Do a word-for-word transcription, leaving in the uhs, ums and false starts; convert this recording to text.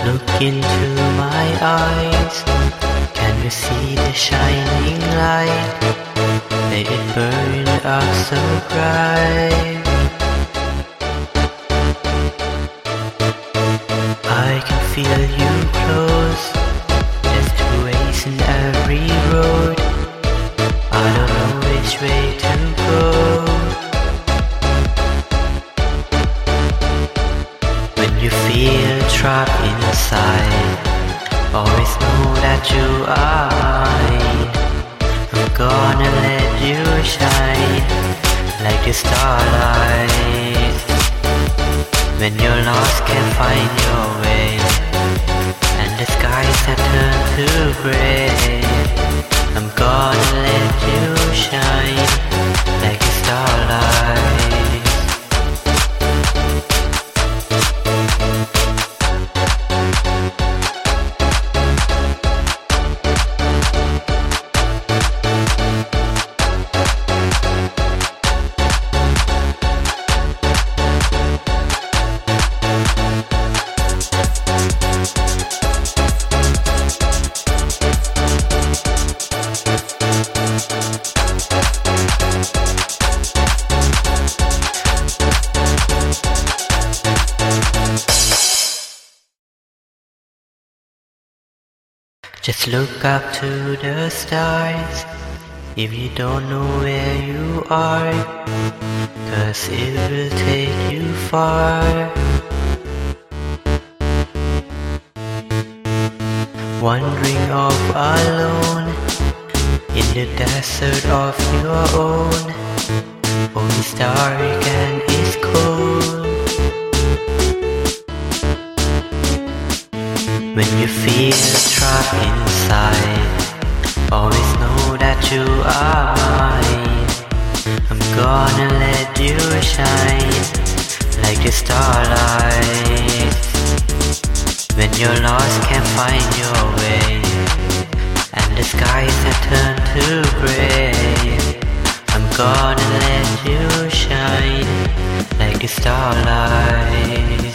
look into my eyes. Can you see the shining light? Let it burn up so bright. I can feel you close. There's two ways in every road. I don't know which way to go. When you feel trapped inside, always know that you are mine. I'm gonna let you shine like the starlight. When you're lost, can't find your way, and the skies have turned to gray, I'm gonna let you shine like the starlight. Just look up to the stars if you don't know where you are, 'cause it will take you far. Wandering off alone in the desert of your own. Oh, it's dark and it's cold. When you feel trapped inside, always know that you are mine. I'm gonna let you shine like the starlight. When you're lost, can't find your way, and the skies have turned to gray, I'm gonna let you shine like the starlight.